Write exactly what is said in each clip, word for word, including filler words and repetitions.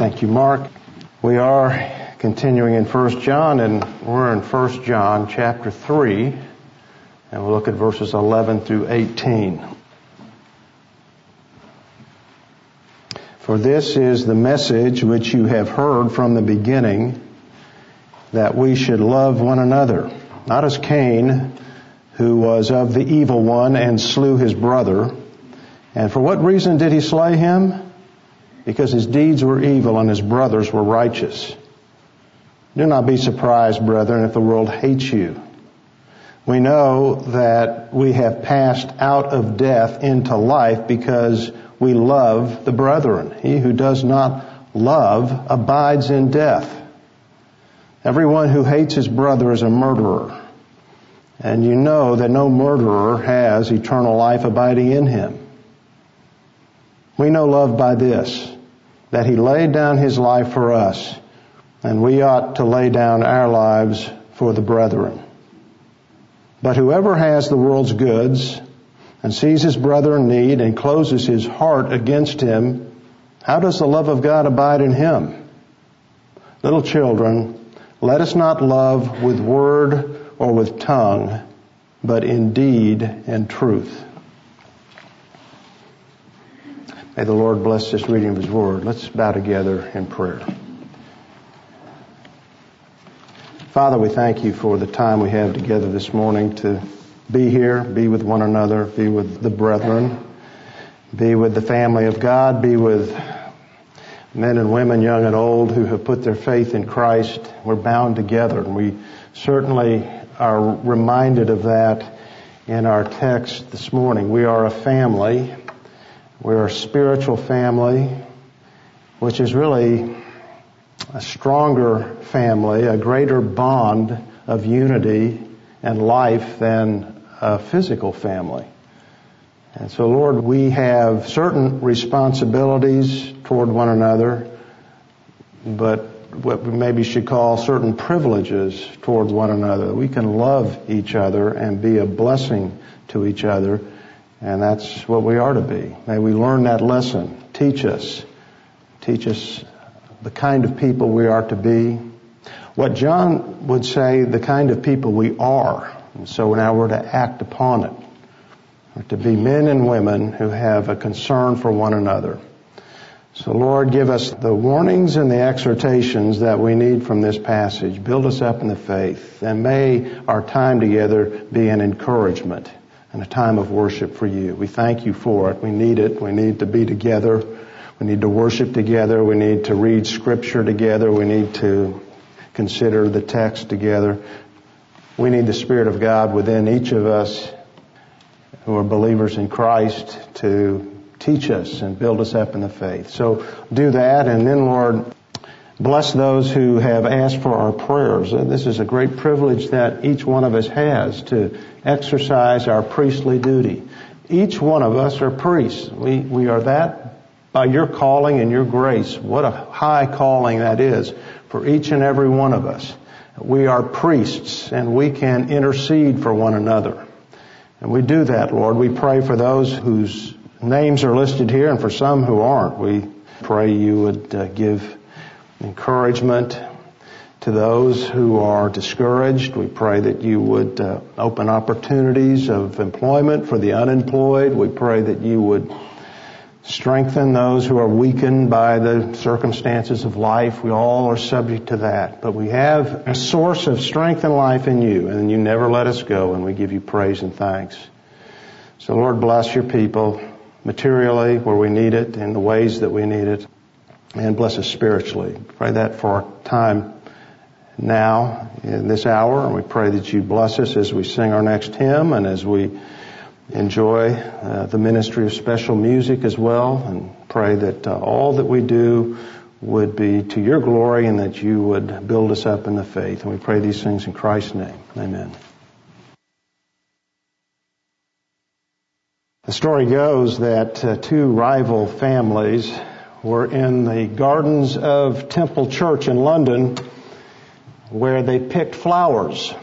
Thank you, Mark. We are continuing in First John, and we're in First John chapter three, and we'll look at verses eleven through eighteen. For this is the message which you have heard from the beginning, that we should love one another, not as Cain, who was of the evil one and slew his brother. And for what reason did he slay him? Because his deeds were evil and his brothers were righteous. Do not be surprised, brethren, if the world hates you. We know that we have passed out of death into life because we love the brethren. He who does not love abides in death. Everyone who hates his brother is a murderer. And you know that no murderer has eternal life abiding in him. We know love by this, that he laid down his life for us, and we ought to lay down our lives for the brethren. But whoever has the world's goods and sees his brother in need and closes his heart against him, how does the love of God abide in him? Little children, let us not love with word or with tongue, but in deed and truth. May the Lord bless this reading of His Word. Let's bow together in prayer. Father, we thank You for the time we have together this morning to be here, be with one another, be with the brethren, be with the family of God, be with men and women, young and old, who have put their faith in Christ. We're bound together, and we certainly are reminded of that in our text this morning. We are a family. We're a spiritual family, which is really a stronger family, a greater bond of unity and life than a physical family. And so, Lord, we have certain responsibilities toward one another, but what we maybe should call certain privileges towards one another. We can love each other and be a blessing to each other. And that's what we are to be. May we learn that lesson. Teach us. Teach us the kind of people we are to be. What John would say, the kind of people we are. And so now we're to act upon it. We're to be men and women who have a concern for one another. So Lord, give us the warnings and the exhortations that we need from this passage. Build us up in the faith. And may our time together be an encouragement and a time of worship for You. We thank You for it. We need it. We need to be together. We need to worship together. We need to read Scripture together. We need to consider the text together. We need the Spirit of God within each of us who are believers in Christ to teach us and build us up in the faith. So do that, and then, Lord, bless those who have asked for our prayers. This is a great privilege that each one of us has to exercise our priestly duty. Each one of us are priests. We, we are that by Your calling and Your grace. What a high calling that is for each and every one of us. We are priests, and we can intercede for one another. And we do that, Lord. We pray for those whose names are listed here and for some who aren't. We pray You would uh, give encouragement to those who are discouraged. We pray that You would uh, open opportunities of employment for the unemployed. We pray that You would strengthen those who are weakened by the circumstances of life. We all are subject to that. But we have a source of strength and life in You, and You never let us go, and we give You praise and thanks. So, Lord, bless Your people materially where we need it, in the ways that we need it, and bless us spiritually. Pray that for our time now in this hour, and we pray that You bless us as we sing our next hymn and as we enjoy uh, the ministry of special music as well, and pray that uh, all that we do would be to Your glory and that You would build us up in the faith. And we pray these things in Christ's name. Amen. The story goes that uh, two rival families were in the gardens of Temple Church in London, where they picked flowers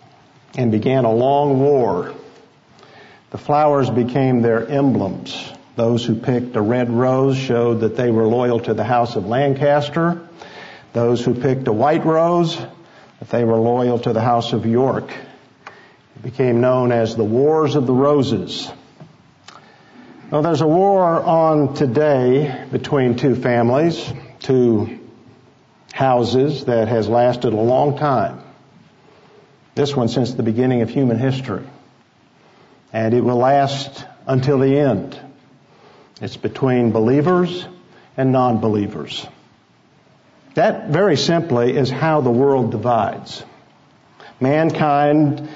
and began a long war. The flowers became their emblems. Those who picked a red rose showed that they were loyal to the house of Lancaster. Those who picked a white rose, that they were loyal to the house of York. It became known as the Wars of the Roses. Well, there's a war on today between two families, two houses that has lasted a long time. This one since the beginning of human history. And it will last until the end. It's between believers and non-believers. That, very simply, is how the world divides. Mankind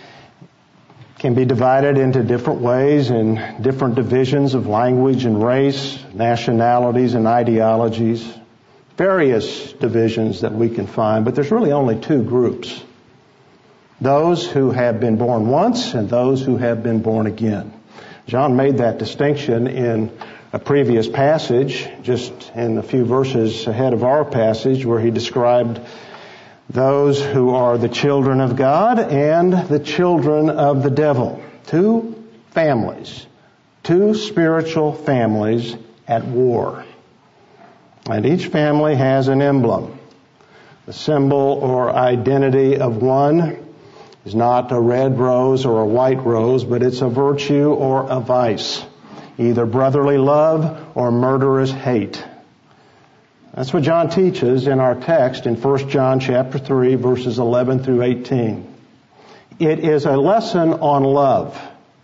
can be divided into different ways in different divisions of language and race, nationalities and ideologies, various divisions that we can find, but there's really only two groups. Those who have been born once and those who have been born again. John made that distinction in a previous passage, just in a few verses ahead of our passage, where he described those who are the children of God and the children of the devil. Two families, two spiritual families at war. And each family has an emblem. The symbol or identity of one is not a red rose or a white rose, but it's a virtue or a vice. Either brotherly love or murderous hate. That's what John teaches in our text in First John chapter three, verses eleven through eighteen. It is a lesson on love,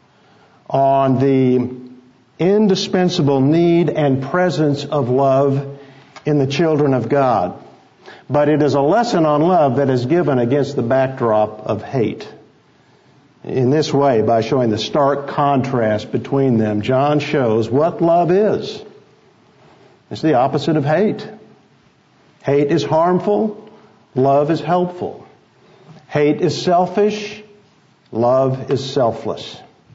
on the indispensable need and presence of love in the children of God. But it is a lesson on love that is given against the backdrop of hate. In this way, by showing the stark contrast between them, John shows what love is. It's the opposite of hate. Hate is harmful. Love is helpful. Hate is selfish. Love is selfless.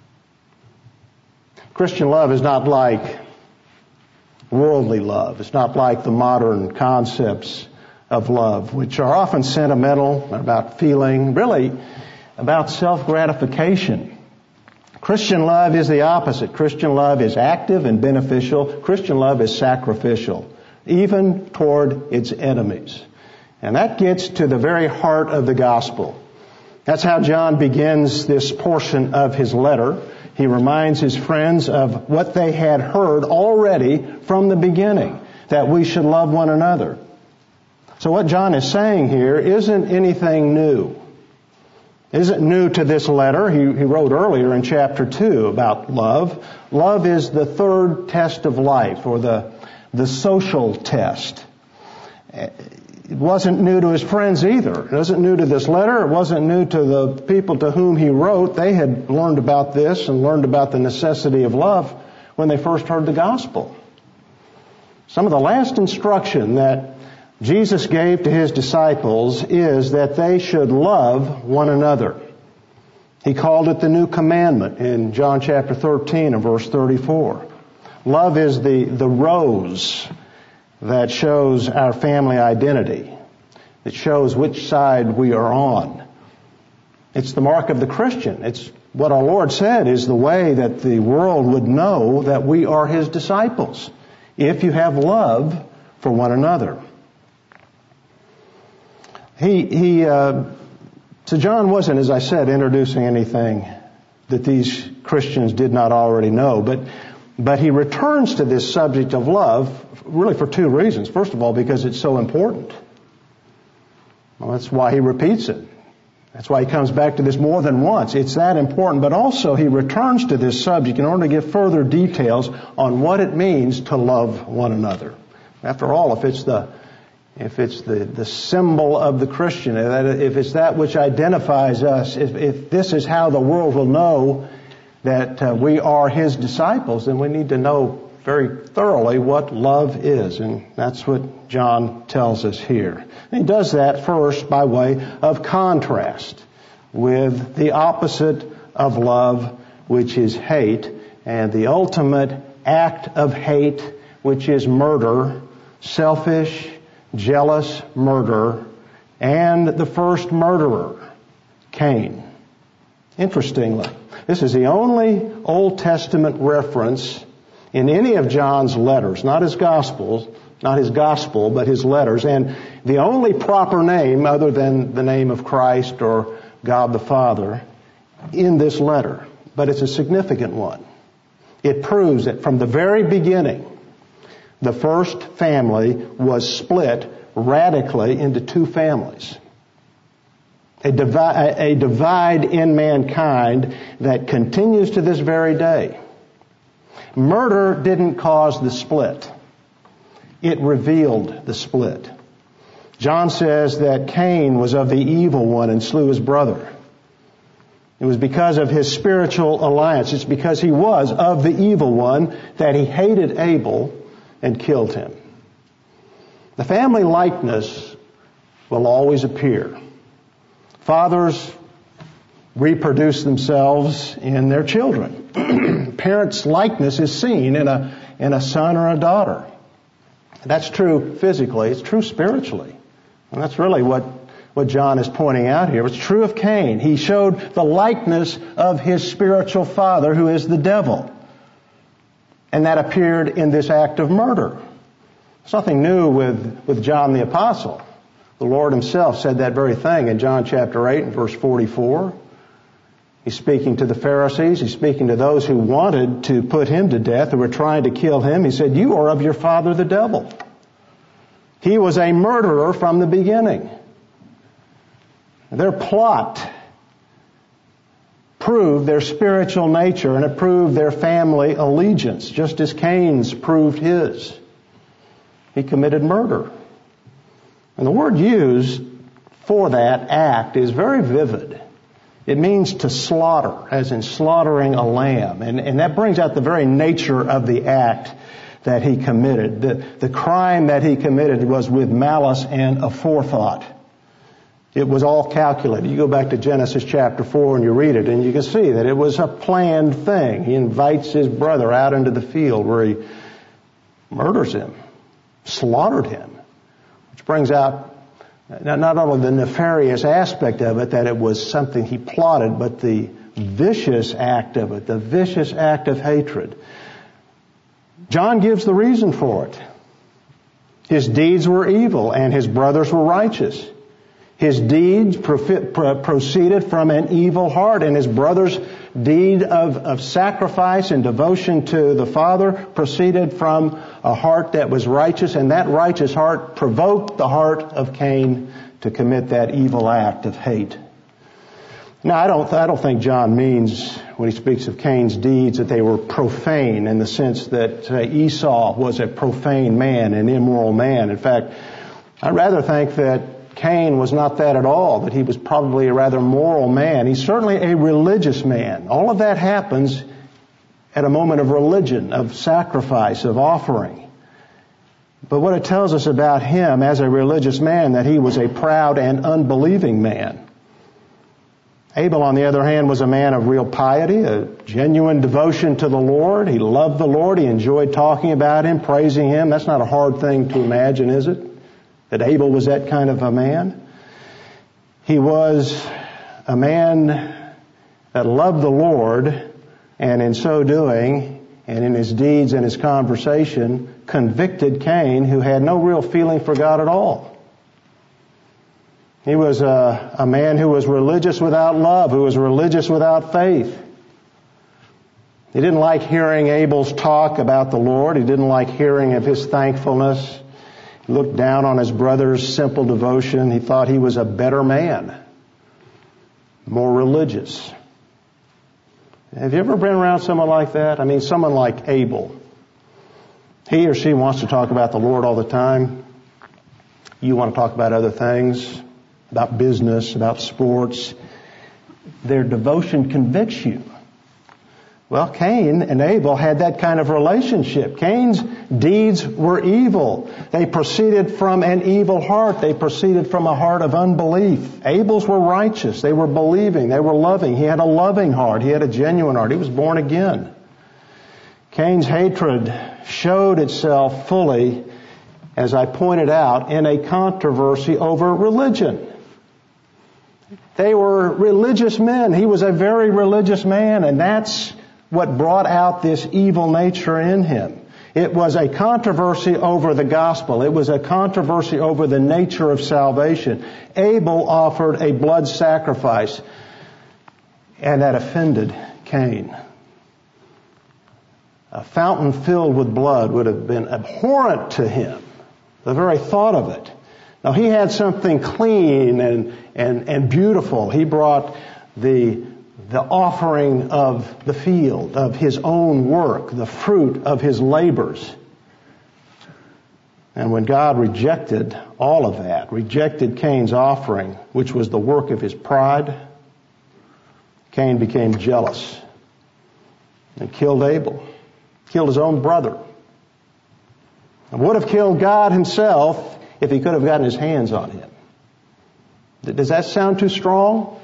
Christian love is not like worldly love. It's not like the modern concepts of love, which are often sentimental, about feeling, really about self-gratification. Christian love is the opposite. Christian love is active and beneficial. Christian love is sacrificial, even toward its enemies. And that gets to the very heart of the gospel. That's how John begins this portion of his letter. He reminds his friends of what they had heard already from the beginning, that we should love one another. So what John is saying here isn't anything new. It isn't new to this letter. He, he wrote earlier in chapter two about love. Love is the third test of life, or the, the social test. It wasn't new to his friends either. It wasn't new to this letter. It wasn't new to the people to whom he wrote. They had learned about this and learned about the necessity of love when they first heard the gospel. Some of the last instruction that Jesus gave to his disciples is that they should love one another. He called it the new commandment in John chapter thirteen and verse thirty-four. Love is the, the rose that shows our family identity. It shows which side we are on. It's the mark of the Christian. It's what our Lord said is the way that the world would know that we are his disciples, if you have love for one another. He, he, uh, so John wasn't, as I said, introducing anything that these Christians did not already know, but, but he returns to this subject of love really for two reasons. First of all, because it's so important. Well, that's why he repeats it. That's why he comes back to this more than once. It's that important, but also he returns to this subject in order to give further details on what it means to love one another. After all, if it's the If it's the, the symbol of the Christian, if it's that which identifies us, if, if this is how the world will know that uh, we are his disciples, then we need to know very thoroughly what love is. And that's what John tells us here. And he does that first by way of contrast with the opposite of love, which is hate, and the ultimate act of hate, which is murder, selfish, jealous murder, and the first murderer, Cain. Interestingly, this is the only Old Testament reference in any of John's letters, not his Gospels, not his Gospel, but his letters, and the only proper name other than the name of Christ or God the Father in this letter. But it's a significant one. It proves that from the very beginning, the first family was split radically into two families. A divide, a divide in mankind that continues to this very day. Murder didn't cause the split. It revealed the split. John says that Cain was of the evil one and slew his brother. It was because of his spiritual alliance. It's because he was of the evil one that he hated Abel and killed him. The family likeness will always appear. Fathers reproduce themselves in their children. Parents' likeness is seen in a in a son or a daughter. That's true physically. It's true spiritually. And that's really what, what John is pointing out here. It's true of Cain. He showed the likeness of his spiritual father, who is the devil. And that appeared in this act of murder. There's nothing new with, with John the Apostle. The Lord himself said that very thing in John chapter eight and verse forty-four. He's speaking to the Pharisees. He's speaking to those who wanted to put him to death, who were trying to kill him. He said, "You are of your father the devil." He was a murderer from the beginning. Their plot proved their spiritual nature, and it proved their family allegiance, just as Cain's proved his. He committed murder. And the word used for that act is very vivid. It means to slaughter, as in slaughtering a lamb. And, and that brings out the very nature of the act that he committed. The, the crime that he committed was with malice and aforethought. It was all calculated. You go back to Genesis chapter four and you read it, and you can see that it was a planned thing. He invites his brother out into the field where he murders him, slaughtered him, which brings out not only the nefarious aspect of it, that it was something he plotted, but the vicious act of it, the vicious act of hatred. John gives the reason for it. His deeds were evil and his brothers were righteous. His deeds proceeded from an evil heart, and his brother's deed of, of sacrifice and devotion to the Father proceeded from a heart that was righteous, and that righteous heart provoked the heart of Cain to commit that evil act of hate. Now, I don't, I don't think John means, when he speaks of Cain's deeds, that they were profane in the sense that uh, Esau was a profane man, an immoral man. In fact, I rather think that Cain was not that at all, that he was probably a rather moral man. He's certainly a religious man. All of that happens at a moment of religion, of sacrifice, of offering. But what it tells us about him as a religious man, that he was a proud and unbelieving man. Abel, on the other hand, was a man of real piety, a genuine devotion to the Lord. He loved the Lord. He enjoyed talking about Him, praising Him. That's not a hard thing to imagine, is it? That Abel was that kind of a man. He was a man that loved the Lord, and in so doing, and in his deeds and his conversation, convicted Cain, who had no real feeling for God at all. He was a, a man who was religious without love, who was religious without faith. He didn't like hearing Abel's talk about the Lord. He didn't like hearing of his thankfulness. He looked down on his brother's simple devotion. He thought he was a better man, more religious. Have you ever been around someone like that? I mean, someone like Abel. He or she wants to talk about the Lord all the time. You want to talk about other things, about business, about sports. Their devotion convicts you. Well, Cain and Abel had that kind of relationship. Cain's deeds were evil. They proceeded from an evil heart. They proceeded from a heart of unbelief. Abel's were righteous. They were believing. They were loving. He had a loving heart. He had a genuine heart. He was born again. Cain's hatred showed itself fully, as I pointed out, in a controversy over religion. They were religious men. He was a very religious man, and that's what brought out this evil nature in him. It was a controversy over the gospel. It was a controversy over the nature of salvation. Abel offered a blood sacrifice, and that offended Cain. A fountain filled with blood would have been abhorrent to him, the very thought of it. Now, he had something clean and, and, and beautiful. He brought the, the offering of the field, of his own work, the fruit of his labors. And when God rejected all of that, rejected Cain's offering, which was the work of his pride, Cain became jealous and killed Abel, killed his own brother, and would have killed God himself if he could have gotten his hands on him. Does that sound too strong?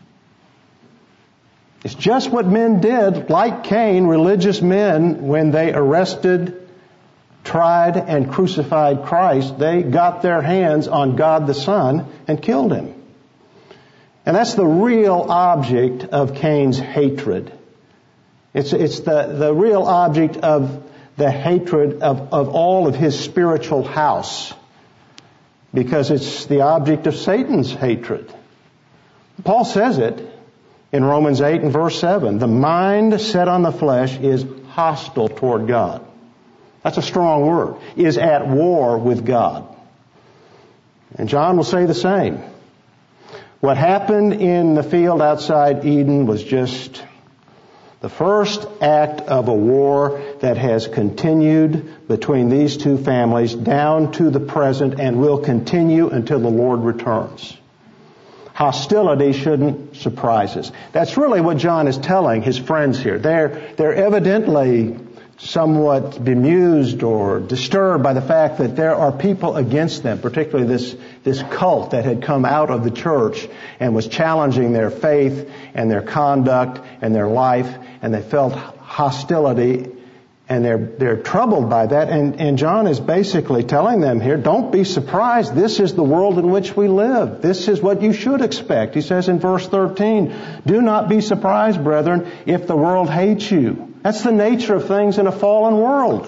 It's just what men did, like Cain, religious men, when they arrested, tried, and crucified Christ. They got their hands on God the Son and killed him. And that's the real object of Cain's hatred. It's, it's the, the real object of the hatred of, of all of his spiritual house, because it's the object of Satan's hatred. Paul says it in Romans eight and verse seven. The mind set on the flesh is hostile toward God. That's a strong word. Is at war with God. And John will say the same. What happened in the field outside Eden was just the first act of a war that has continued between these two families down to the present and will continue until the Lord returns. Hostility shouldn't surprise us. That's really what John is telling his friends here. They're, they're evidently somewhat bemused or disturbed by the fact that there are people against them, particularly this, this cult that had come out of the church and was challenging their faith and their conduct and their life, and they felt hostility, and they're, they're troubled by that. And, and John is basically telling them here, don't be surprised. This is the world in which we live. This is what you should expect. He says in verse thirteen, do not be surprised, brethren, if the world hates you. That's the nature of things in a fallen world.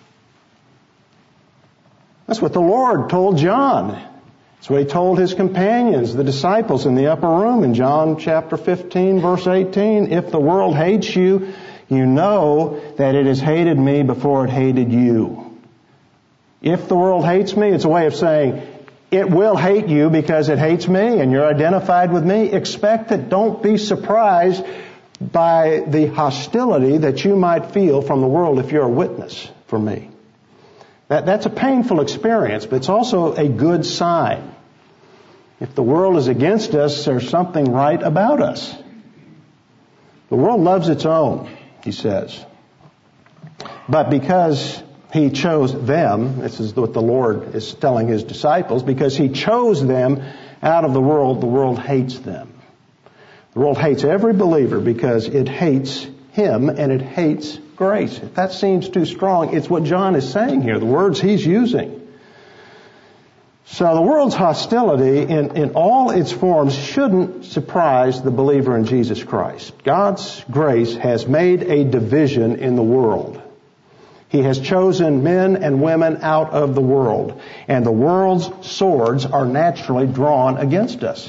That's what the Lord told John. That's what he told his companions, the disciples in the upper room in John chapter fifteen, verse eighteen. If the world hates you, you know that it has hated me before it hated you. If the world hates me, it's a way of saying it will hate you because it hates me and you're identified with me. Expect it. Don't be surprised by the hostility that you might feel from the world if you're a witness for me. That, that's a painful experience, but it's also a good sign. If the world is against us, there's something right about us. The world loves its own, he says. But because he chose them, this is what the Lord is telling his disciples, because he chose them out of the world, the world hates them. The world hates every believer because it hates him and it hates grace. If that seems too strong, it's what John is saying here, the words he's using. So the world's hostility in, in all its forms shouldn't surprise the believer in Jesus Christ. God's grace has made a division in the world. He has chosen men and women out of the world, and the world's swords are naturally drawn against us.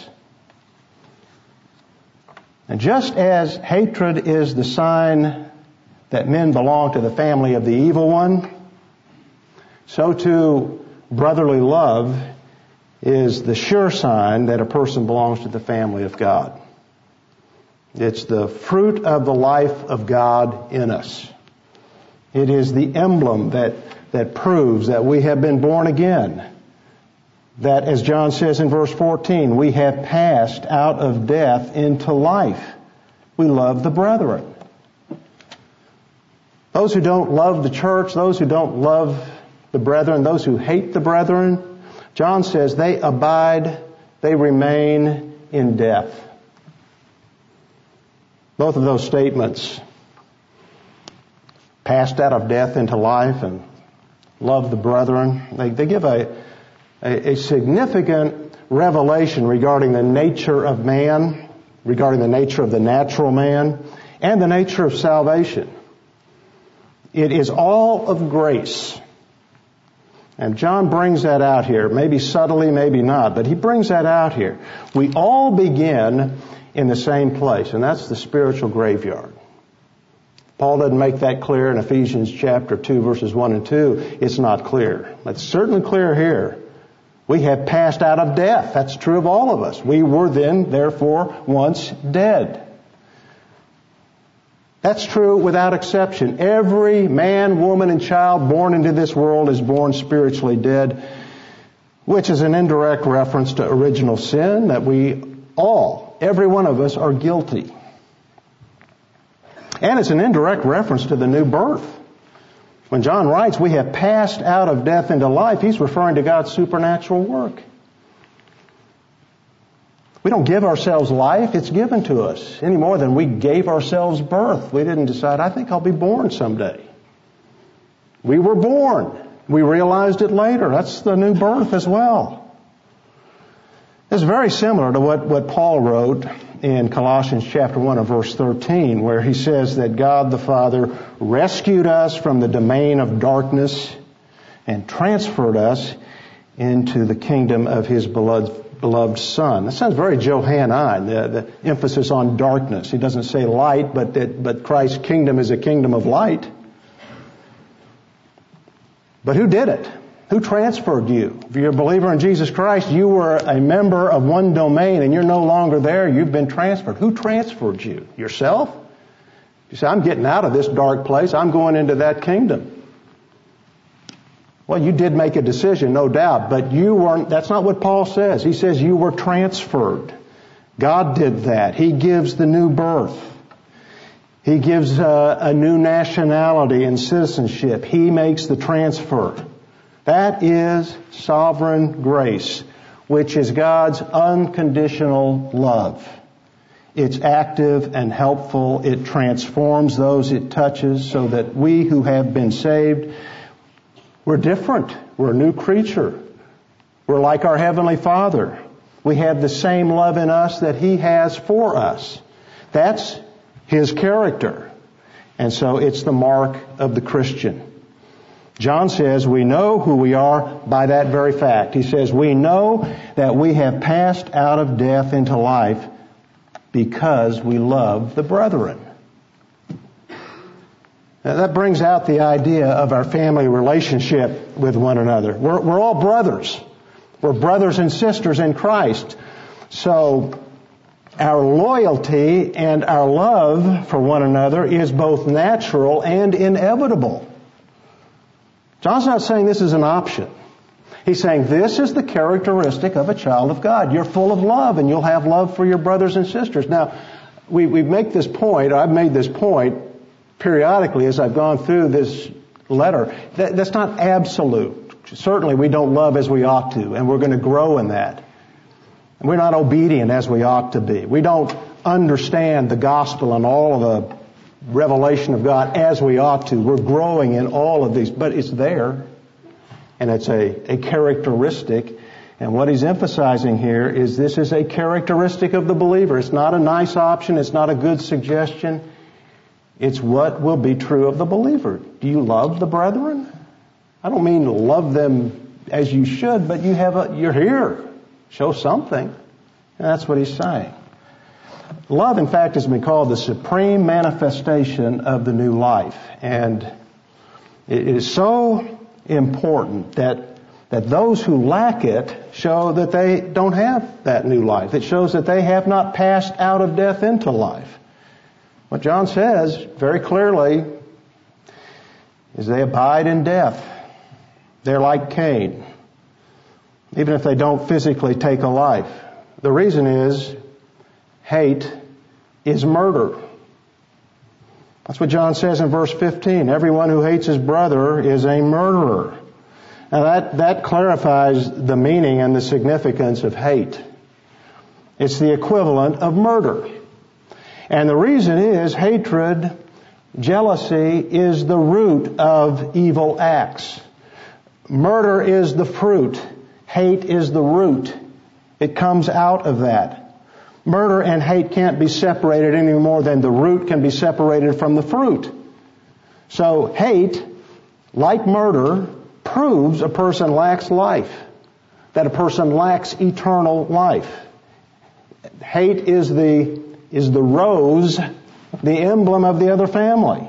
And just as hatred is the sign that men belong to the family of the evil one, so too brotherly love is the sure sign that a person belongs to the family of God. It's the fruit of the life of God in us. It is the emblem that, that proves that we have been born again. That, as John says in verse fourteen, we have passed out of death into life. We love the brethren. Those who don't love the church, those who don't love the brethren, those who hate the brethren, John says they abide, they remain in death. Both of those statements, passed out of death into life and love the brethren, they, they give a A, a significant revelation regarding the nature of man, regarding the nature of the natural man, and the nature of salvation. It is all of grace. And John brings that out here, maybe subtly, maybe not, but he brings that out here. We all begin in the same place, and that's the spiritual graveyard. Paul doesn't make that clear in Ephesians chapter two, verses one and two. It's not clear. It's certainly clear here. We have passed out of death. That's true of all of us. We were then, therefore, once dead. That's true without exception. Every man, woman, and child born into this world is born spiritually dead, which is an indirect reference to original sin, that we all, every one of us, are guilty. And it's an indirect reference to the new birth. When John writes, we have passed out of death into life, he's referring to God's supernatural work. We don't give ourselves life, it's given to us, any more than we gave ourselves birth. We didn't decide, I think I'll be born someday. We were born. We realized it later. That's the new birth as well. It's very similar to what, what Paul wrote in Colossians chapter one and verse thirteen, where he says that God the Father rescued us from the domain of darkness and transferred us into the kingdom of His beloved, beloved Son. That sounds very Johannine, the, the emphasis on darkness. He doesn't say light, but that, but Christ's kingdom is a kingdom of light. But who did it? Who transferred you? If you're a believer in Jesus Christ, you were a member of one domain and you're no longer there. You've been transferred. Who transferred you? Yourself? You say, I'm getting out of this dark place. I'm going into that kingdom. Well, you did make a decision, no doubt, but you weren't, that's not what Paul says. He says you were transferred. God did that. He gives the new birth. He gives a, a new nationality and citizenship. He makes the transfer. That is sovereign grace, which is God's unconditional love. It's active and helpful. It transforms those it touches so that we who have been saved, we're different. We're a new creature. We're like our Heavenly Father. We have the same love in us that He has for us. That's His character. And so it's the mark of the Christian. John says we know who we are by that very fact. He says we know that we have passed out of death into life because we love the brethren. Now that brings out the idea of our family relationship with one another. We're, we're all brothers. We're brothers and sisters in Christ. So our loyalty and our love for one another is both natural and inevitable. John's not saying this is an option. He's saying this is the characteristic of a child of God. You're full of love and you'll have love for your brothers and sisters. Now, we, we make this point, I've made this point periodically as I've gone through this letter. That, that's not absolute. Certainly we don't love as we ought to, and we're going to grow in that. We're not obedient as we ought to be. We don't understand the gospel and all of the revelation of God as we ought to. We're growing in all of these, but it's there, and it's a, a characteristic. And what he's emphasizing here is this is a characteristic of the believer. It's not a nice option. It's not a good suggestion. It's what will be true of the believer. Do you love the brethren? I don't mean love them as you should, but you have a, you're here. Show something. And that's what he's saying. Love, in fact, has been called the supreme manifestation of the new life. And it is so important that that those who lack it show that they don't have that new life. It shows that they have not passed out of death into life. What John says very clearly is they abide in death. They're like Cain, even if they don't physically take a life. The reason is hate is murder. That's what John says in verse fifteen. Everyone who hates his brother is a murderer. Now that, that clarifies the meaning and the significance of hate. It's the equivalent of murder. And the reason is hatred, jealousy is the root of evil acts. Murder is the fruit. Hate is the root. It comes out of that. Murder and hate can't be separated any more than the root can be separated from the fruit. So hate, like murder, proves a person lacks life, that a person lacks eternal life. Hate is the, is the rose, the emblem of the other family.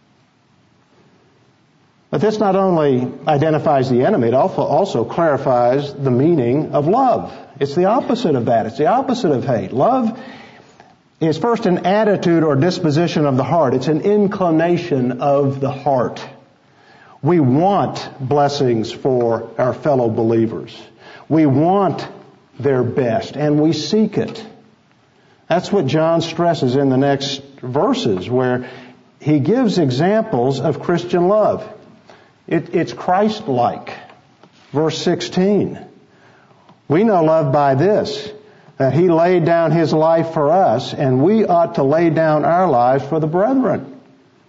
But this not only identifies the enemy, it also, also clarifies the meaning of love. It's the opposite of that. It's the opposite of hate. Love is first an attitude or disposition of the heart. It's an inclination of the heart. We want blessings for our fellow believers. We want their best, and we seek it. That's what John stresses in the next verses, where he gives examples of Christian love. It, it's Christ-like. Verse sixteen. We know love by this, that He laid down His life for us, and we ought to lay down our lives for the brethren.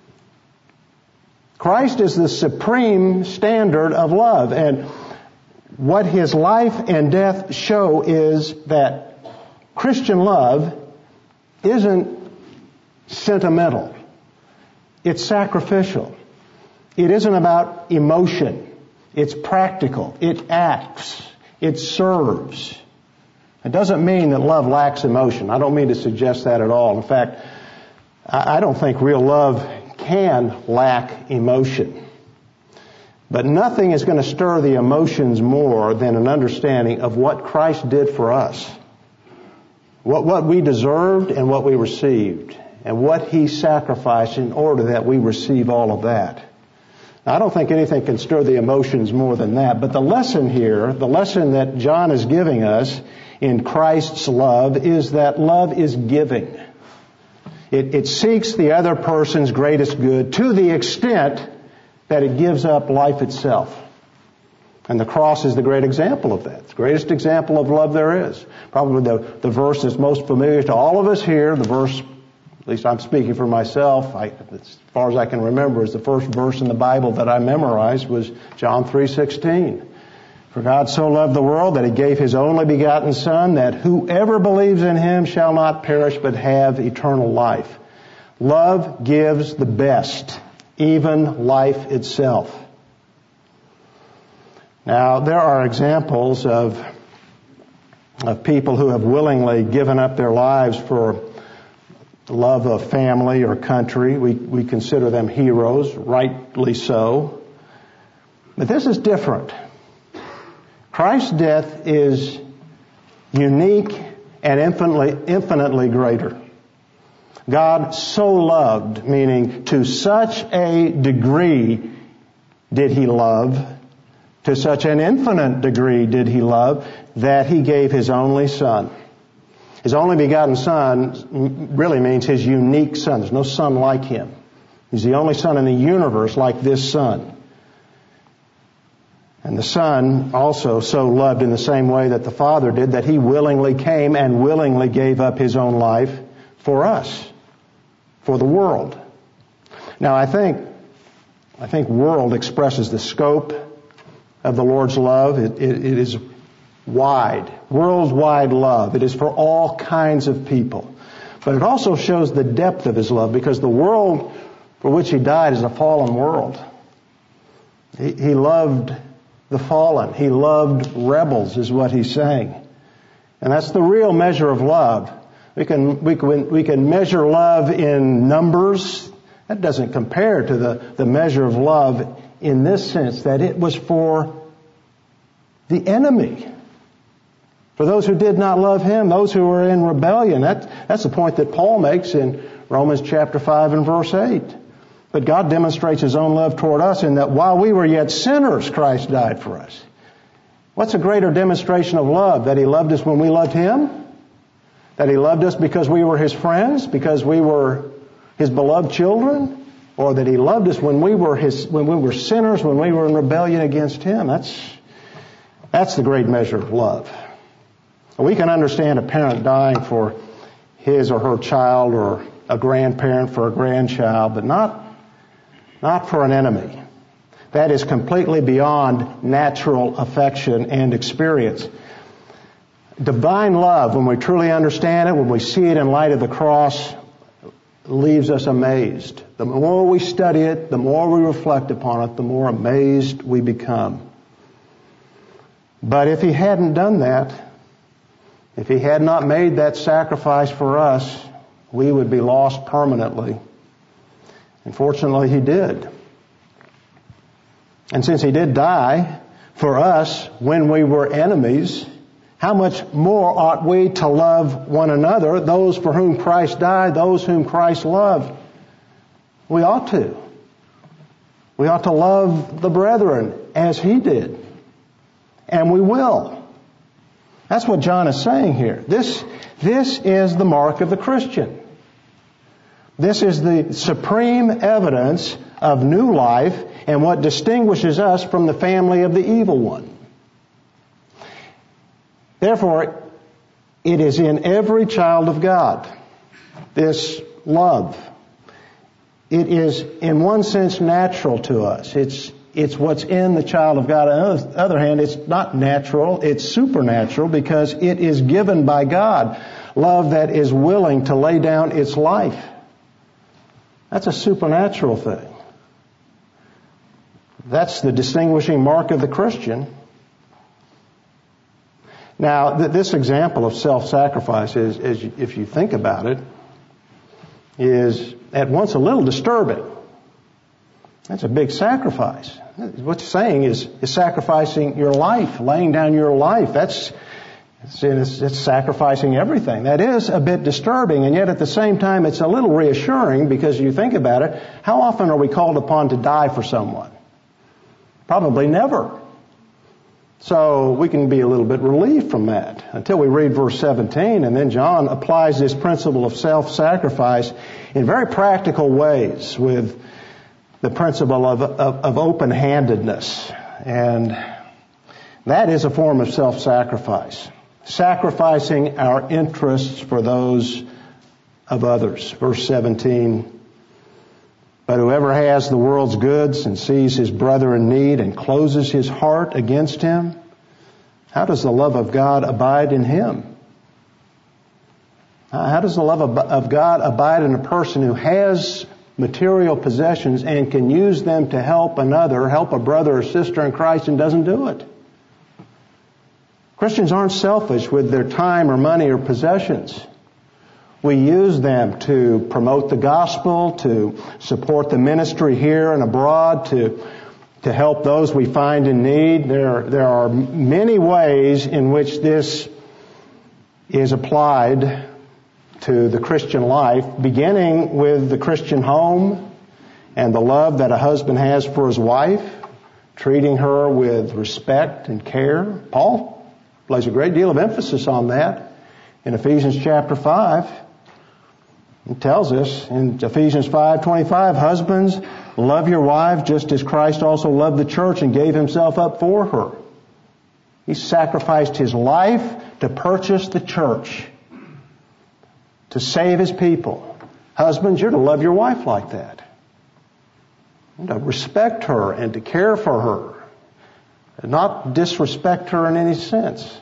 Christ is the supreme standard of love, and what His life and death show is that Christian love isn't sentimental. It's sacrificial. It isn't about emotion. It's practical. It acts. It serves. It doesn't mean that love lacks emotion. I don't mean to suggest that at all. In fact, I don't think real love can lack emotion. But nothing is going to stir the emotions more than an understanding of what Christ did for us. What, what we deserved and what we received. And what He sacrificed in order that we receive all of that. Now, I don't think anything can stir the emotions more than that. But the lesson here, the lesson that John is giving us in Christ's love is that love is giving. It, it seeks the other person's greatest good to the extent that it gives up life itself. And the cross is the great example of that. It's the greatest example of love there is. Probably the, the verse that's most familiar to all of us here, the verse, at least I'm speaking for myself, I, as far as I can remember, is the first verse in the Bible that I memorized was John three sixteen. For God so loved the world that He gave His only begotten Son, that whoever believes in Him shall not perish but have eternal life. Love gives the best, even life itself. Now, there are examples of, of people who have willingly given up their lives for the love of family or country. We, we consider them heroes, rightly so. But this is different. Christ's death is unique and infinitely, infinitely greater. God so loved, meaning to such a degree did He love, to such an infinite degree did He love, that He gave His only Son. His only begotten Son really means His unique Son. There's no Son like Him. He's the only Son in the universe like this Son. And the Son also so loved in the same way that the Father did, that He willingly came and willingly gave up His own life for us, for the world. Now, I think, I think world expresses the scope of the Lord's love. It, it, it is wide, worldwide love. It is for all kinds of people. But it also shows the depth of His love, because the world for which He died is a fallen world. He, he loved the fallen. He loved rebels, is what He's saying. And that's the real measure of love. We can, we can, we can measure love in numbers. That doesn't compare to the, the measure of love in this sense, that it was for the enemy. For those who did not love Him, those who were in rebellion. That, that's the point that Paul makes in Romans chapter five and verse eight. But God demonstrates His own love toward us in that while we were yet sinners, Christ died for us. What's a greater demonstration of love? That He loved us when we loved Him? That He loved us because we were His friends? Because we were His beloved children? Or that He loved us when we were His, when we were sinners, when we were in rebellion against Him? That's, that's the great measure of love. We can understand a parent dying for his or her child, or a grandparent for a grandchild, but not Not for an enemy. That is completely beyond natural affection and experience. divine love, when we truly understand it, when we see it in light of the cross, leaves us amazed. The more we study it, the more we reflect upon it, the more amazed we become. But if he hadn't done that, if he had not made that sacrifice for us, we would be lost permanently. And fortunately, he did. And since he did die for us when we were enemies, how much more ought we to love one another, those for whom Christ died, those whom Christ loved? We ought to. We ought to love the brethren as he did. And we will. That's what John is saying here. This, this is the mark of the Christian. This is the supreme evidence of new life and what distinguishes us from the family of the evil one. Therefore, it is in every child of God, this love. It is, in one sense, natural to us. It's It's what's in the child of God. On the other hand, it's not natural, it's supernatural because it is given by God. Love that is willing to lay down its life. That's a supernatural thing. That's the distinguishing mark of the Christian. Now, th- this example of self-sacrifice, is, is, if you think about it, is at once a little disturbing. That's a big sacrifice. What you're saying is, is sacrificing your life, laying down your life. That's it's, it's sacrificing everything. That is a bit disturbing, and yet at the same time it's a little reassuring because you think about it, how often are we called upon to die for someone? Probably never. So we can be a little bit relieved from that until we read verse seventeen, and then John applies this principle of self-sacrifice in very practical ways with the principle of, of, of open-handedness. And that is a form of self-sacrifice. Sacrificing our interests for those of others. Verse seventeen, but whoever has the world's goods and sees his brother in need and closes his heart against him, how does the love of God abide in him? How does the love of, of God abide in a person who has material possessions and can use them to help another, help a brother or sister in Christ, and doesn't do it? Christians aren't selfish with their time or money or possessions. We use them to promote the gospel, to support the ministry here and abroad, to to help those we find in need. There, there are many ways in which this is applied to the Christian life, beginning with the Christian home and the love that a husband has for his wife, treating her with respect and care. Paul places a great deal of emphasis on that in Ephesians chapter five. He tells us in Ephesians five twenty-five, husbands, love your wives just as Christ also loved the church and gave himself up for her. He sacrificed his life to purchase the church, to save his people. Husbands, you're to love your wife like that. And to respect her and to care for her. And not disrespect her in any sense.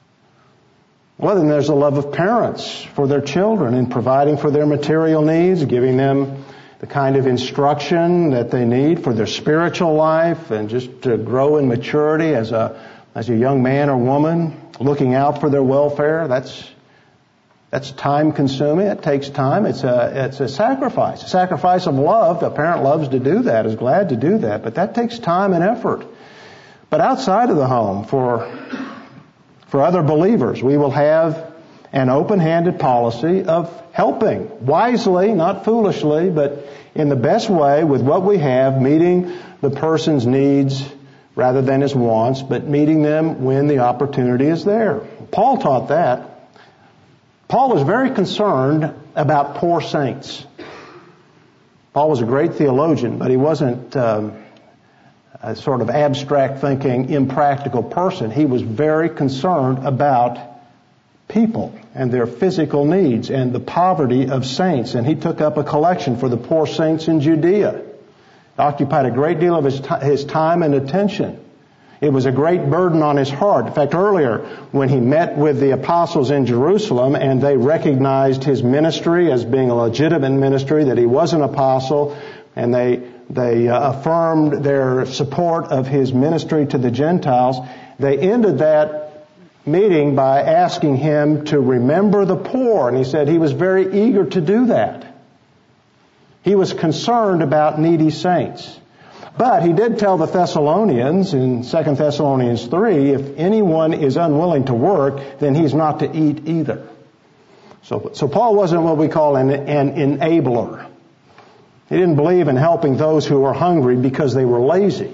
Well, then there's the love of parents for their children in providing for their material needs, giving them the kind of instruction that they need for their spiritual life and just to grow in maturity as a as a young man or woman, looking out for their welfare. That's that's time consuming. It takes time. It's a it's a sacrifice. A sacrifice of love. A parent loves to do that, is glad to do that, but that takes time and effort. But outside of the home, for For other believers, we will have an open-handed policy of helping wisely, not foolishly, but in the best way with what we have, meeting the person's needs rather than his wants, but meeting them when the opportunity is there. Paul taught that. Paul was very concerned about poor saints. Paul was a great theologian, but he wasn't um, a sort of abstract thinking, impractical person. He was very concerned about people and their physical needs and the poverty of saints. And he took up a collection for the poor saints in Judea. It occupied a great deal of his, t- his time and attention. It was a great burden on his heart. In fact, earlier, when he met with the apostles in Jerusalem and they recognized his ministry as being a legitimate ministry, that he was an apostle, and they they uh, affirmed their support of his ministry to the Gentiles, they ended that meeting by asking him to remember the poor. And he said he was very eager to do that. He was concerned about needy saints. But he did tell the Thessalonians in Second Thessalonians three, if anyone is unwilling to work, then he's not to eat either. So, so Paul wasn't what we call an, an enabler. He didn't believe in helping those who were hungry because they were lazy.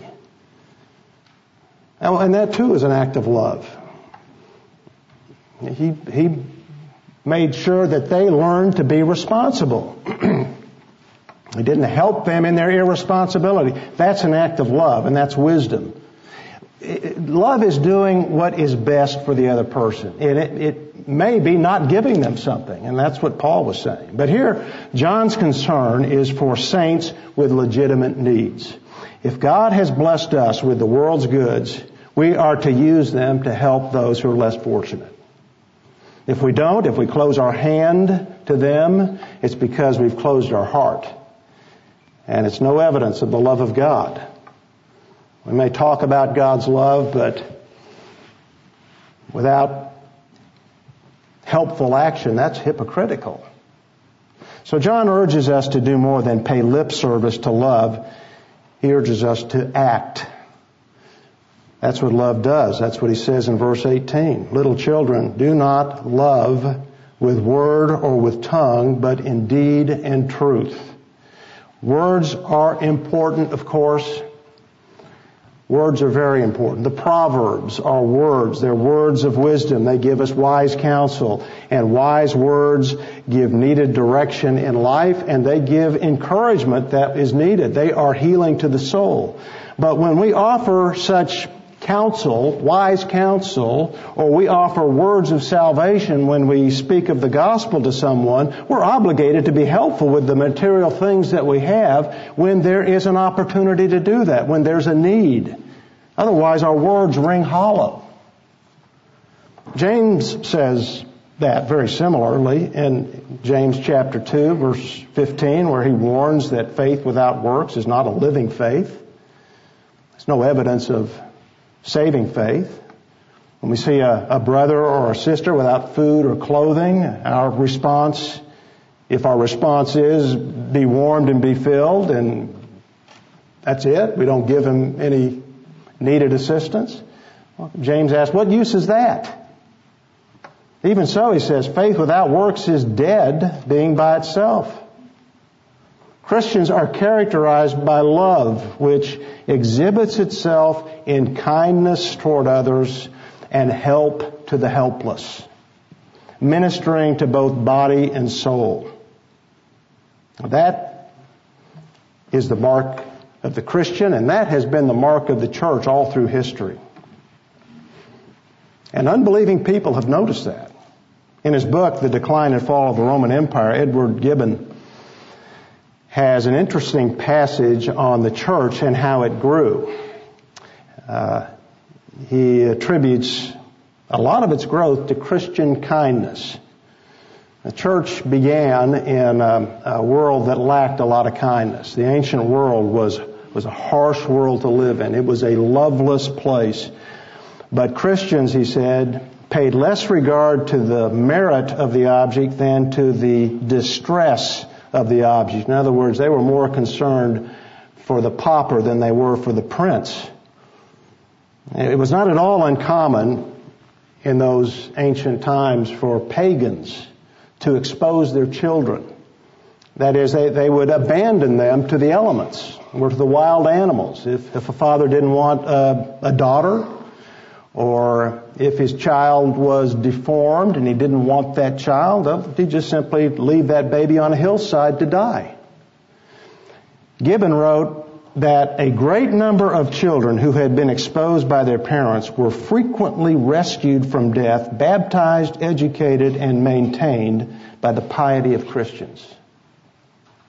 And that too is an act of love. He, he made sure that they learned to be responsible. He didn't help them in their irresponsibility. That's an act of love, and that's wisdom. Love is doing what is best for the other person. And it, it may be not giving them something, and that's what Paul was saying. But here, John's concern is for saints with legitimate needs. If God has blessed us with the world's goods, we are to use them to help those who are less fortunate. If we don't, if we close our hand to them, it's because we've closed our heart. And it's no evidence of the love of God. We may talk about God's love, but without helpful action, that's hypocritical. So John urges us to do more than pay lip service to love. He urges us to act. That's what love does. That's what he says in verse eighteen. Little children, do not love with word or with tongue, but in deed and truth. Words are important, of course. Words are very important. The Proverbs are words. They're words of wisdom. They give us wise counsel. And wise words give needed direction in life, and they give encouragement that is needed. They are healing to the soul. But when we offer such counsel, wise counsel, or we offer words of salvation when we speak of the gospel to someone, we're obligated to be helpful with the material things that we have when there is an opportunity to do that, when there's a need. Otherwise, our words ring hollow. James says that very similarly in James chapter two, verse fifteen, where he warns that faith without works is not a living faith. There's no evidence of saving faith. When we see a, a brother or a sister without food or clothing, our response, if our response is be warmed and be filled, and that's it, we don't give him any needed assistance. Well, James asks, what use is that? Even so, he says, faith without works is dead, being by itself. Christians are characterized by love, which exhibits itself in kindness toward others and help to the helpless, ministering to both body and soul. That is the mark of the Christian, and that has been the mark of the church all through history. And unbelieving people have noticed that. In his book, The Decline and Fall of the Roman Empire, Edward Gibbon has an interesting passage on the church and how it grew. Uh, he attributes a lot of its growth to Christian kindness. The church began in a, a world that lacked a lot of kindness. The ancient world was, was a harsh world to live in. It was a loveless place. But Christians, he said, paid less regard to the merit of the object than to the distress of the object. In other words, they were more concerned for the pauper than they were for the prince. It was not at all uncommon in those ancient times for pagans to expose their children. That is, they, they would abandon them to the elements or to the wild animals. If, if a father didn't want a, a daughter, or if his child was deformed and he didn't want that child, he'd just simply leave that baby on a hillside to die. Gibbon wrote that a great number of children who had been exposed by their parents were frequently rescued from death, baptized, educated, and maintained by the piety of Christians.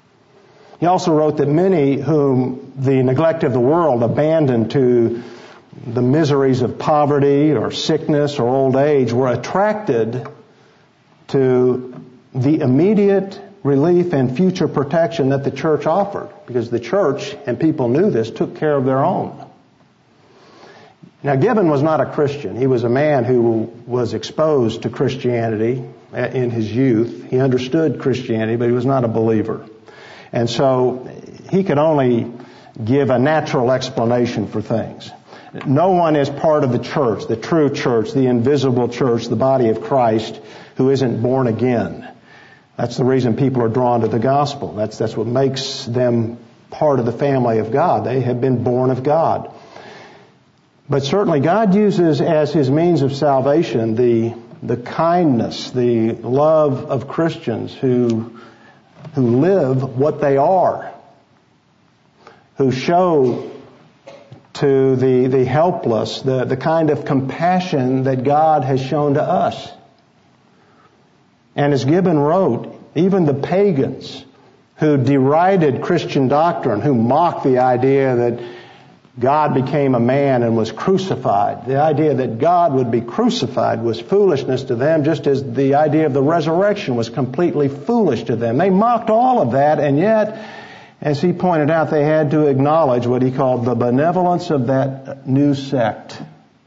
He also wrote that many whom the neglect of the world abandoned to the miseries of poverty or sickness or old age were attracted to the immediate relief and future protection that the church offered, because the church, and people knew this, took care of their own. Now, Gibbon was not a Christian. He was a man who was exposed to Christianity in his youth. He understood Christianity, but he was not a believer. And so he could only give a natural explanation for things. No one is part of the church, the true church, the invisible church, the body of Christ, who isn't born again. That's the reason people are drawn to the gospel. That's, that's what makes them part of the family of God. They have been born of God. But certainly God uses as His means of salvation the, the kindness, the love of Christians who, who live what they are, who show to the, the helpless the, the kind of compassion that God has shown to us. And as Gibbon wrote, even the pagans who derided Christian doctrine, who mocked the idea that God became a man and was crucified, the idea that God would be crucified was foolishness to them, just as the idea of the resurrection was completely foolish to them. They mocked all of that, and yet, as he pointed out, they had to acknowledge what he called the benevolence of that new sect.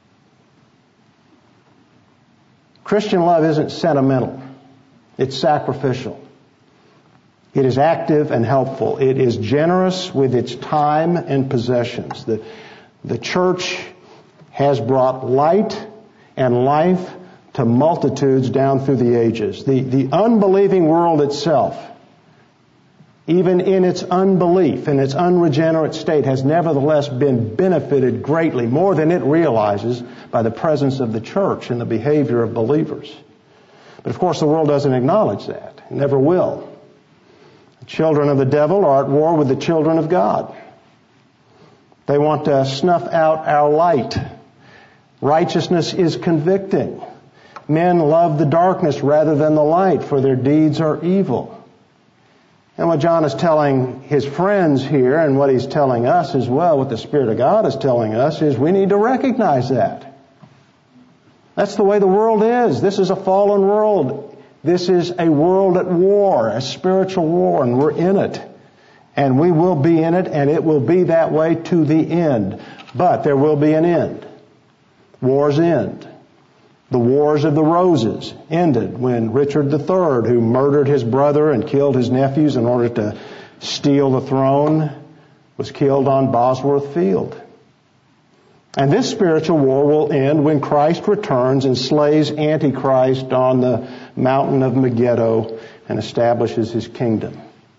Christian love isn't sentimental. It's sacrificial. It is active and helpful. It is generous with its time and possessions. The, the church has brought light and life to multitudes down through the ages. The, the unbelieving world itself, even in its unbelief, in its unregenerate state, has nevertheless been benefited greatly, more than it realizes, by the presence of the church and the behavior of believers. But of course the world doesn't acknowledge that. It never will. The children of the devil are at war with the children of God. They want to snuff out our light. Righteousness is convicting. Men love the darkness rather than the light, for their deeds are evil. And what John is telling his friends here, and what he's telling us as well, what the Spirit of God is telling us, is we need to recognize that. That's the way the world is. This is a fallen world. This is a world at war, a spiritual war, and we're in it. And we will be in it, and it will be that way to the end. But there will be an end. Wars end. The Wars of the Roses ended when Richard the Third, who murdered his brother and killed his nephews in order to steal the throne, was killed on Bosworth Field. And this spiritual war will end when Christ returns and slays Antichrist on the mountain of Megiddo and establishes His kingdom.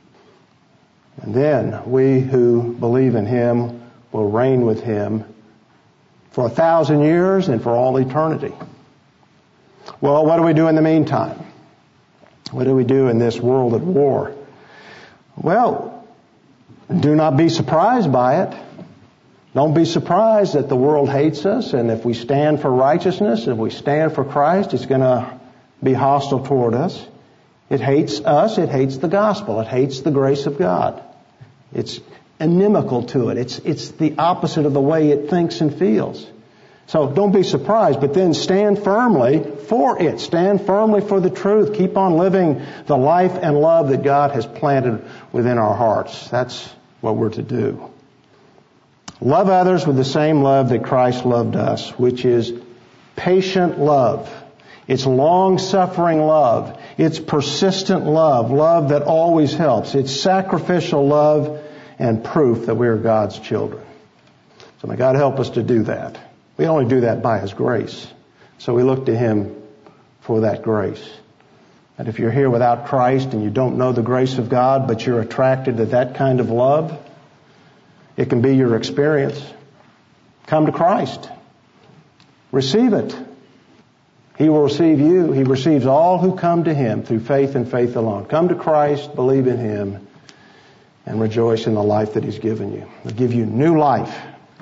And then we who believe in Him will reign with Him for a thousand years and for all eternity. Well, what do we do in the meantime? What do we do in this world at war? Well, do not be surprised by it. Don't be surprised that the world hates us, and if we stand for righteousness, if we stand for Christ, it's going to be hostile toward us. It hates us. It hates the gospel. It hates the grace of God. It's inimical to it. It's, it's the opposite of the way it thinks and feels. So don't be surprised, but then stand firmly for it. Stand firmly for the truth. Keep on living the life and love that God has planted within our hearts. That's what we're to do. Love others with the same love that Christ loved us, which is patient love. It's long-suffering love. It's persistent love, love that always helps. It's sacrificial love and proof that we are God's children. So may God help us to do that. We only do that by His grace. So we look to Him for that grace. And if you're here without Christ and you don't know the grace of God, but you're attracted to that kind of love, it can be your experience. Come to Christ. Receive it. He will receive you. He receives all who come to Him through faith and faith alone. Come to Christ, believe in Him, and rejoice in the life that He's given you. He'll give you new life,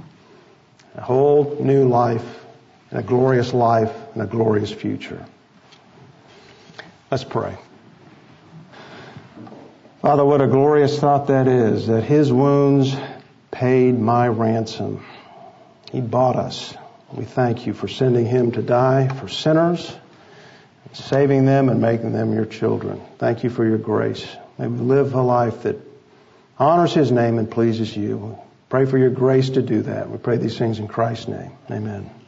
a whole new life, and a glorious life, and a glorious future. Let's pray. Father, what a glorious thought that is, that His wounds paid my ransom. He bought us. We thank you for sending Him to die for sinners, saving them and making them your children. Thank you for your grace. May we live a life that honors His name and pleases you. Pray for your grace to do that. We pray these things in Christ's name. Amen.